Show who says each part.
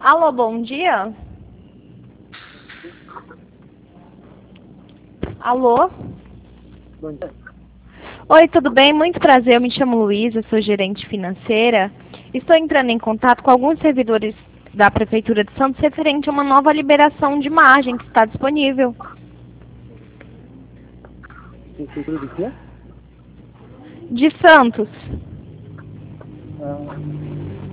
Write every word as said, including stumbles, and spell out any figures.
Speaker 1: Alô, bom dia? Alô?
Speaker 2: Bom dia.
Speaker 1: Oi, tudo bem? Muito prazer, eu me chamo Luísa, sou gerente financeira. Estou entrando em contato com alguns servidores da Prefeitura de Santos referente a uma nova liberação de margem que está disponível.
Speaker 2: Prefeitura do quê?
Speaker 1: De Santos.
Speaker 2: Ah,